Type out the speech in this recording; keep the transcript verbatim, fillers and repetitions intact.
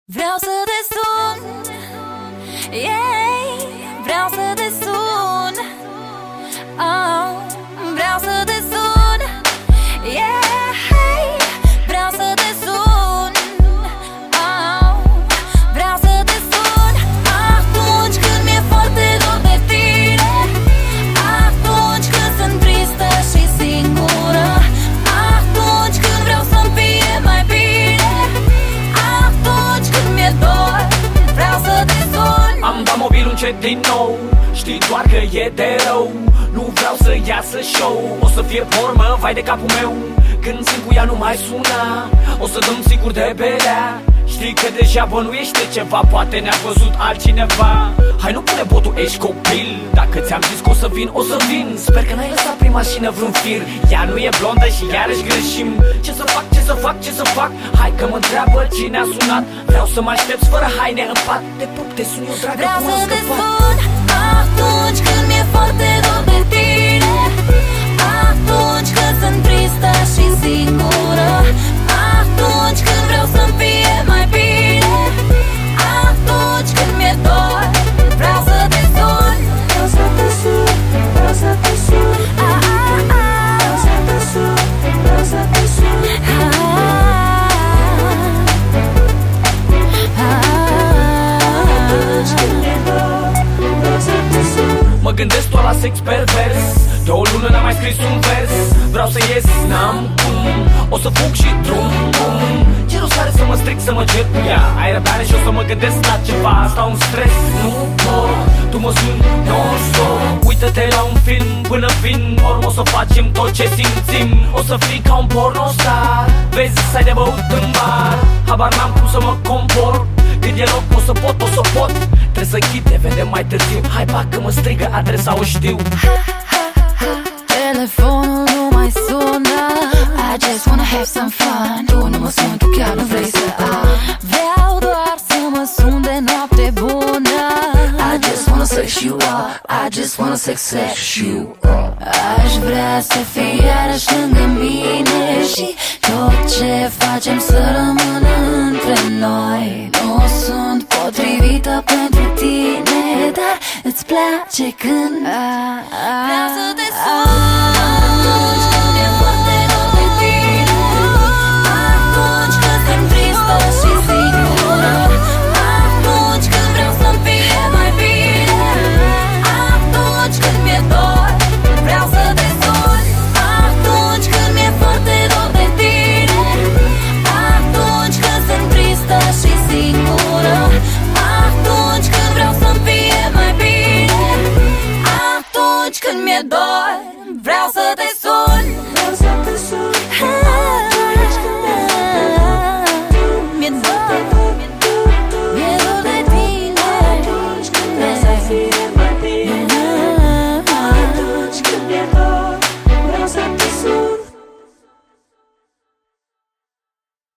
Vreau să te sun, yeah, vreau să te sun, oh, vreau să te sun, yeah, vreau să te sun, oh, vreau să te sun. Atunci când mi-e foarte dor de tine, atunci când sunt tristă și singură, atunci când vreau să-mi fie mai bine, atunci când mi-e dor, vreau să te sun. Am dat mobilul încet din nou, știi doar că e de rău. Nu vreau să iasă show, o să fie formă, vai de capul meu. Când simt cu ea nu mai suna, o să dăm sigur de belea. Știi că deja bănuiește ceva, poate ne-a văzut altcineva. Hai nu pune botul, ești copil, dacă ți-am zis că o să vin, o să vin. Sper că n-ai lăsat prin mașină vreun fir. Ea nu e blondă și iarăși greșim. Ce să fac, ce să fac, ce să fac? Hai că mă întreabă cine a sunat. Vreau să mă aștepți fără haine în pat. Te pup, te sun eu, dragă, vreau cum am să te scăpat. sun atunci când mi-e foarte dor de tine, atunci când sunt tristă și singură, atunci când vreau să-mi fie mai bine, atunci când mi-e dor, vreau să te sun. Vreau să te sun, vreau să te sun, ah, ah, ah. Vreau să te sun, vreau să te sun, ah, ah, ah. Atunci când mi-e dor, vreau să te sun. Mă gândesc doar la sex pervers, de o lună n-am mai scris un vers. Vreau să ies, n-am cum, o să fug și drum, drum. Cerul sare să mă stric, să mă cer cu ea. Ai răbdare și o să mă gândesc la ceva. Asta un stres, nu pot, tu mă suni non-stop. Uită-te la un film până vin, orm o să facem tot ce simțim. O să fii ca un pornostar, vezi să ai de băut în bar. Habar n-am cum să mă comport, când e loc o să pot, o să pot. Trebuie să ghid, ne vedem mai târziu. Hai bag că mă strigă, adresa o știu. Telefonul nu mai sună, I just wanna have some fun. Tu nu mă suni, tu chiar nu vrei să ai. Vreau doar să mă sun de noapte bună, I just wanna sex you up, I just wanna sex sex you up. aș vrea să fii iarăși lângă mine și tot ce facem să rămână între noi. Nu sunt potrivită pentru tine, dar îți place când vreau să te sun atunci când mi-e foarte dor de tine, atunci când sunt tristă și singură, atunci când vreau să-mi fie mai bine, atunci când mi-e dor, vreau să te sun. Atunci când mi-e foarte dor de tine, atunci când sunt tristă și singură, atunci când vreau să-mi fie mai bine, atunci când mi-e dor, vreau să te sun.